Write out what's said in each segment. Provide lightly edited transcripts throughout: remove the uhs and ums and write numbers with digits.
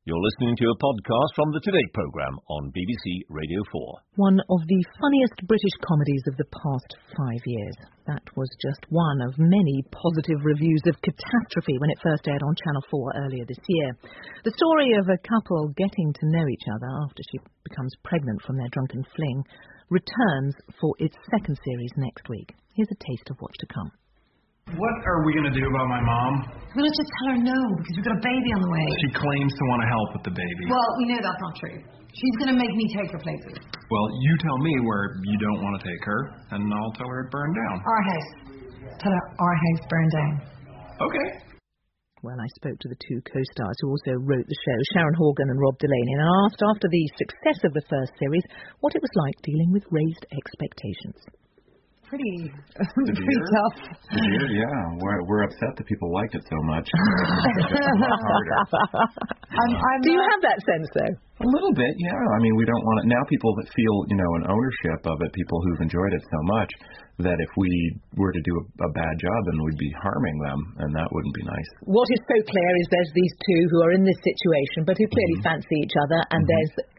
You're listening to a podcast from the Today programme on BBC Radio 4. One of the funniest British comedies of the past 5 years. That was just one of many positive reviews of Catastrophe when it first aired on Channel 4 earlier this year. The story of a couple getting to know each other after she becomes pregnant from their drunken fling returns for its second series next week. Here's a taste of what's to come. What are we going to do about my mom? We're going to just tell her no, because we've got a baby on the way. She claims to want to help with the baby. Well, we know that's not true. She's going to make me take her places. Well, you tell me where you don't want to take her, and I'll tell her it burned down. Our house. Tell her our house burned down. Okay. Well, I spoke to the two co-stars who also wrote the show, Sharon Horgan and Rob Delaney, and I asked after the success of the first series what it was like dealing with raised expectations. Pretty tough. Yeah, we're upset that people liked it so much. Do you have that sense, though? A little bit, yeah. I mean, we don't want it. Now people that feel, an ownership of it, people who've enjoyed it so much, that if we were to do a bad job, then we'd be harming them, and that wouldn't be nice. What is so clear is there's these two who are in this situation, but who clearly fancy each other, and there's...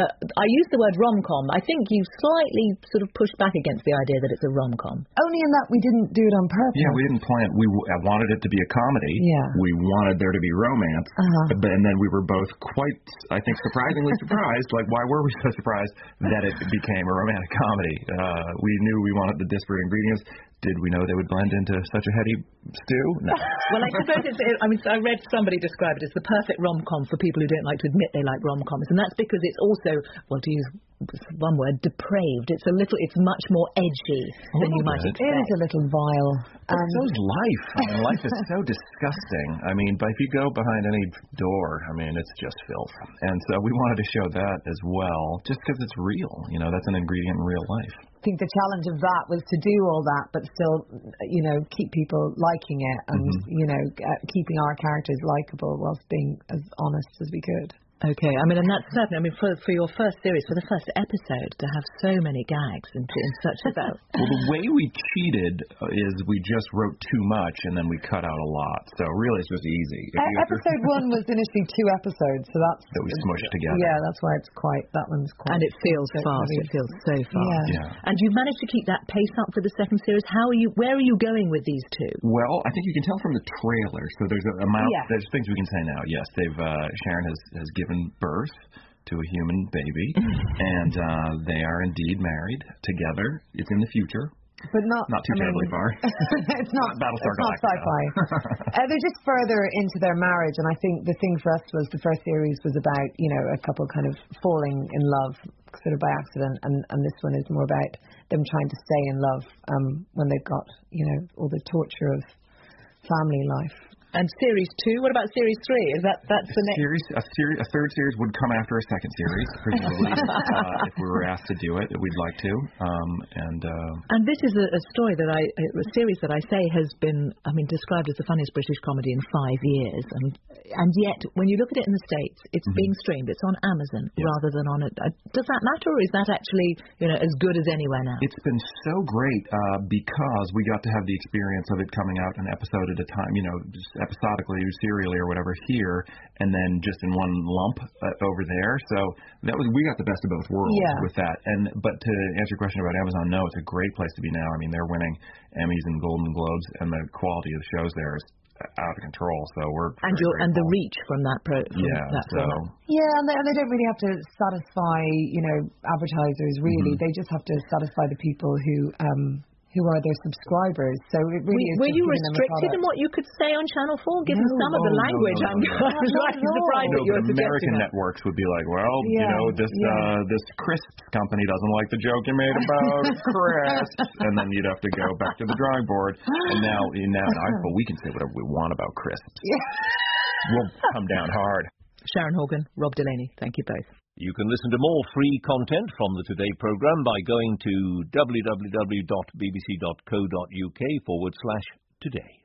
I use the word rom-com. I think you slightly sort of pushed back against the idea that it's a rom-com. Only in that we didn't do it on purpose. Yeah, we didn't plan. I wanted it to be a comedy. Yeah. We wanted there to be romance. And then we were both quite, I think, surprisingly surprised. Like, why were we so surprised that it became a romantic comedy? We knew we wanted the disparate ingredients. Did we know they would blend into such a heady stew? No. Well, I suppose I read somebody describe it as the perfect rom-com for people who don't like to admit they like rom-coms, and that's because it's also, well, to use one word, depraved. It's much more edgy than you might expect. It is a little vile. So is life. I mean, life is so disgusting. I mean, but if you go behind any door, I mean, it's just filth. And so we wanted to show that as well, just because it's real. That's an ingredient in real life. I think the challenge of that was to do all that, but still, keep people liking it and, keeping our characters likable whilst being as honest as we could. Okay, and that's certainly, for your first series, for the first episode, to have so many gags in such a... Well, the way we cheated is we just wrote too much and then we cut out a lot. So really it's just easy. Episode 1 was initially 2 episodes, so that's... That we smushed together. Yeah, that's why that one's quite... And it feels fast, it feels so fast. Yeah. And you've managed to keep that pace up for the second series. Where are you going with these two? Well, I think you can tell from the trailer. So there's there's things we can say now. Yes, Sharon has given birth to a human baby, and they are indeed married together. It's in the future, but not too terribly far. It's not Battlestar Galactica. Not sci-fi. They're just further into their marriage, and I think the thing for us was the first series was about a couple kind of falling in love sort of by accident, and this one is more about them trying to stay in love when they've got all the torture of family life. And series 2, what about series 3? That's the next series? A third series would come after a second series, presumably. If we were asked to do it, we'd like to. And this is a story a series that I say has been, described as the funniest British comedy in 5 years, and yet when you look at it in the States, it's being streamed. It's on Amazon rather than on it. Does that matter, or is that actually as good as anywhere now? It's been so great because we got to have the experience of it coming out an episode at a time. Just episodically, serially or whatever here, and then just in one lump over there. So we got the best of both worlds with that. But to answer your question about Amazon, no, it's a great place to be now. I mean, they're winning Emmys and Golden Globes, and the quality of the shows there is out of control. So we're and the reach from that format. Yeah, and they don't really have to satisfy advertisers really. They just have to satisfy the people who are their subscribers. So it really is. Were you restricted in what you could say on Channel 4, given some of the language? No, I'm slightly surprised that you were American networks would be like, this crisps company doesn't like the joke you made about crisps, and then you'd have to go back to the drawing board. And now we can say whatever we want about crisps. We'll come down hard. Sharon Horgan, Rob Delaney, thank you both. You can listen to more free content from the Today programme by going to www.bbc.co.uk/today.